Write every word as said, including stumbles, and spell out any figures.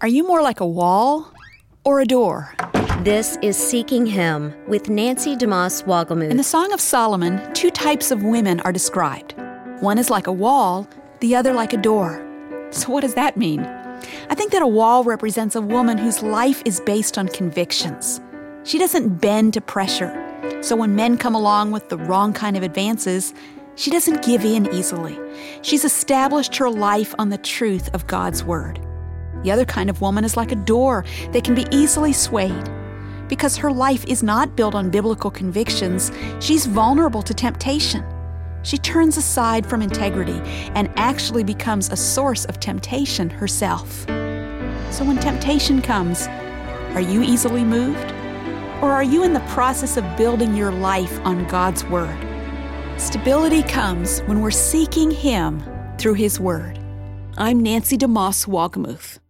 Are you more like a wall or a door? This is Seeking Him with Nancy DeMoss Wogelmuth. In the Song of Solomon, two types of women are described. One is like a wall, the other like a door. So what does that mean? I think that a wall represents a woman whose life is based on convictions. She doesn't bend to pressure. So when men come along with the wrong kind of advances, she doesn't give in easily. She's established her life on the truth of God's Word. The other kind of woman is like a door that can be easily swayed. Because her life is not built on biblical convictions, she's vulnerable to temptation. She turns aside from integrity and actually becomes a source of temptation herself. So when temptation comes, are you easily moved? Or are you in the process of building your life on God's Word? Stability comes when we're seeking Him through His Word. I'm Nancy DeMoss Wogelmuth.